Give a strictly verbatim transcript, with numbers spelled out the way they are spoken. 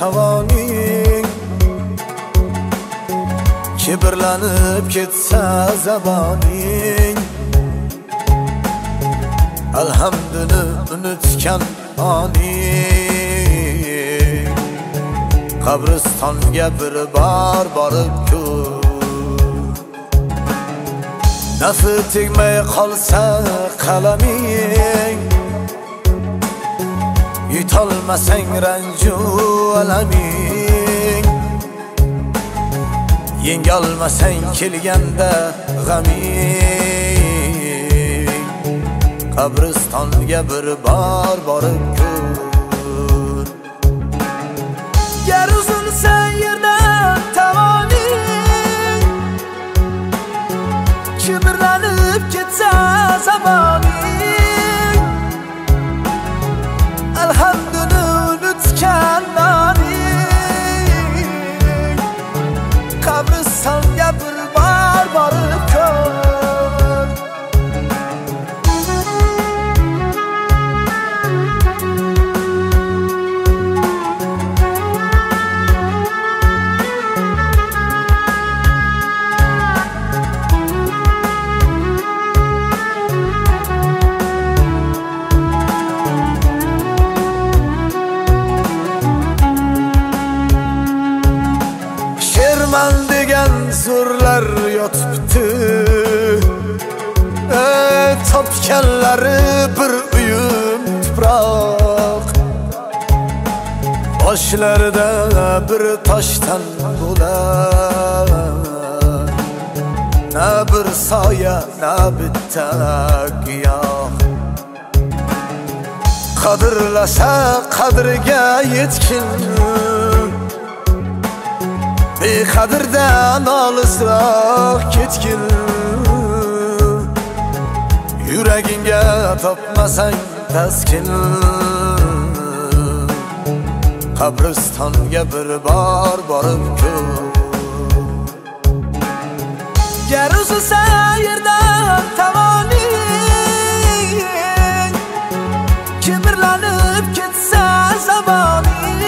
tavoning kibrlanib ketsa zaboning alhamdini unutgan oning qabristonga bir bor borib ko'r nafi tegmay qolsa qalaming yutolmasang ranju alaming yengolmasang kelganda g'aming qabristonga bir bor borib ko'r yer uzilsa yerdan tavoning kibrlanib ketsa zamoning alhamdini unutgan oning qabristonga bir bor borib ko'r Sherman degan zo'rlar yotibdi ey topganlari bir uyum tuproq boshlarida bir toshdan bo'lar na bir soya na bitta giyoh qadrlasa qadriga yetkin beqadrdan olisroq ketgin yuragingga topmasang taskin qabristonga bir bor borib ko'r yer uzilsa yerdan tavoning kibrlanib ketsa zamoning